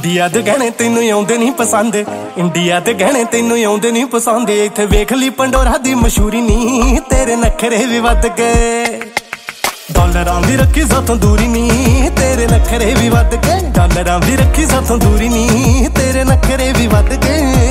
India ਦੇ ਗਹਿਣੇ ਤੈਨੂੰ ਆਉਂਦੇ ਨਹੀਂ ਪਸੰਦ, ਇੰਡੀਆ ਦੇ ਗਹਿਣੇ ਤੈਨੂੰ ਆਉਂਦੇ ਨਹੀਂ ਪਸੰਦ। ਇੱਥੇ ਵੇਖ ਲਈ ਪੰਡੋਰਾ ਦੀ ਮਸ਼ਹੂਰੀ ਨੀ, ਤੇਰੇ ਨਖਰੇ ਵੀ ਵੱਧ ਗਏ। ਡਾਲਰਾਂ ਦੀ ਰੱਖੀ ਸਾਥੋਂ ਦੂਰੀ ਨੀ, ਤੇਰੇ ਨਖਰੇ ਵੀ ਵੱਧ ਗਏ। ਡਾਲਰਾਂ ਦੀ ਰੱਖੀ ਸਾਥੋਂ ਦੂਰੀ ਨੀ, ਤੇਰੇ ਨਖਰੇ ਵੀ ਵੱਧ ਗਏ।